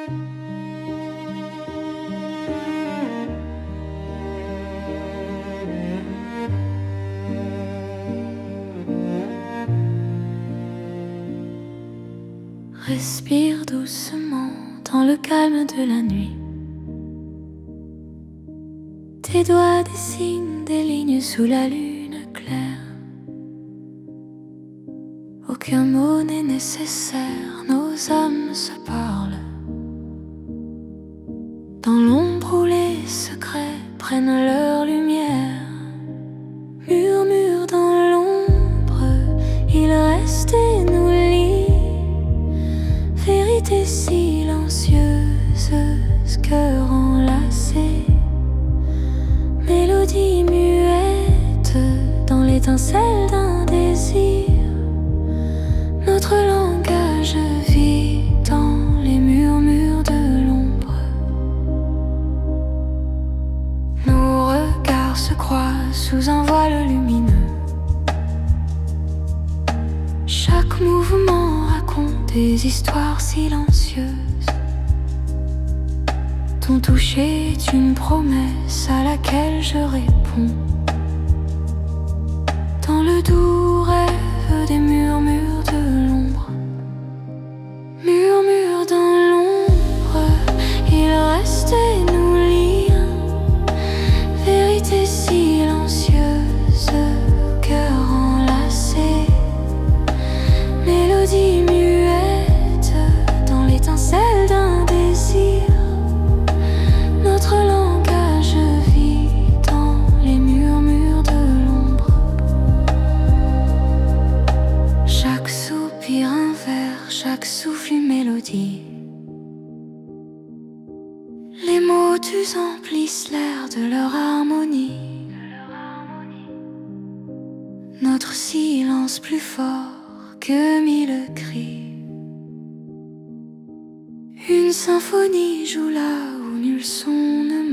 Respire doucement dans le calme de la nuit. Tes doigts dessinent des lignes sous la lune claire. Aucun mot n'est nécessaire, nos âmes se parlent. Dans l'ombre où les secrets prennent leur lumière, murmure dans l'ombre, il reste et nous lie. Vérité silencieuse, cœur enlacé, mélodie muette dans l'étincelle d'un désir. Notre langage vit dans les murmures de l'ombre. Nos regards se croisent sous un voile lumineux. Chaque mouvement raconte des histoires silencieuses. Ton toucher est une promesse à laquelle je réponds. Dans le doux rêve des murmures de l'ombre. Murmure dans l'ombre, il reste et nous lie. Vérité silencieuse, cœur enlacé, mélodie muette dans l'étincelle d'un désir. Notre langage vit dans les murmures de l'ombre. Chaque soupir un vers, chaque souffle une mélodie. Les mots dus emplissent l'air de leur harmonie. Notre silence plus fort que mille cris. Une symphonie joue là où nul son ne